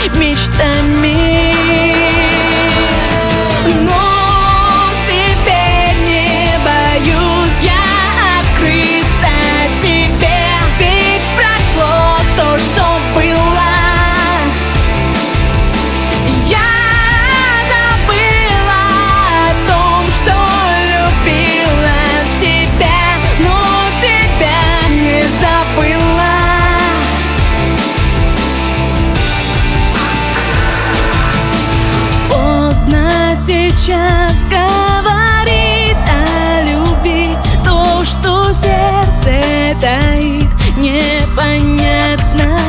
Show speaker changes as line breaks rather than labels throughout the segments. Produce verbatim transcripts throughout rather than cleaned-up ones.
мечтами. Но теперь не боюсь я открыться тебе, ведь прошло то, что было. Я забыла о том, что любила тебя, но тебя не забыла. Поздно сейчас говорить о любви, то, что сердце таит, непонятно.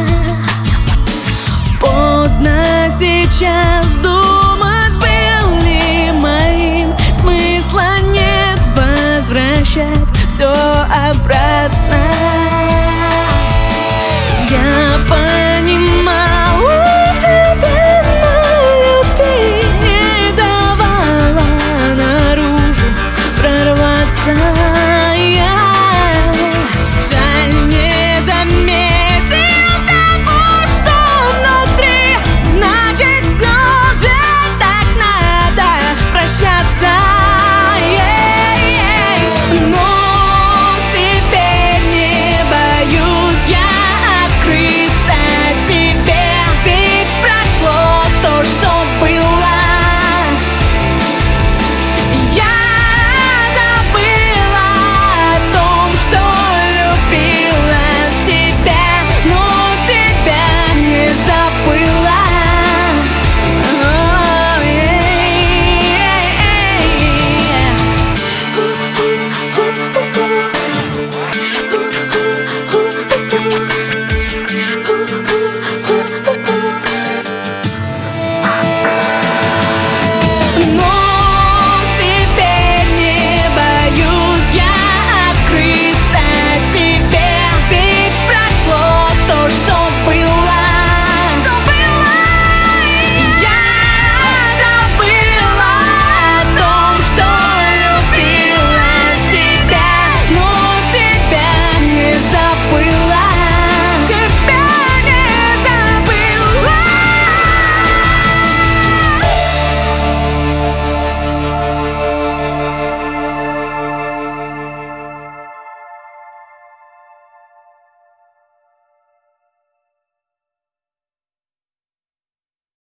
Поздно сейчас думать, был ли моим, смысла нет возвращать все обратно.